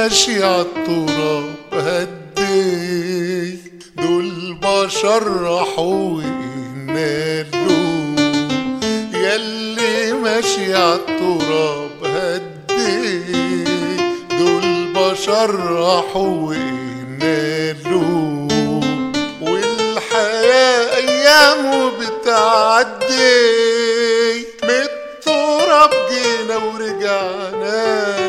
ماشي عالتراب هدي، دول بشر راحوا وقلناله. ياللي ماشي عالتراب هدي، دول بشر راحوا وقلناله. والحياة أيامه بتعدي، من التراب جينا ورجعنا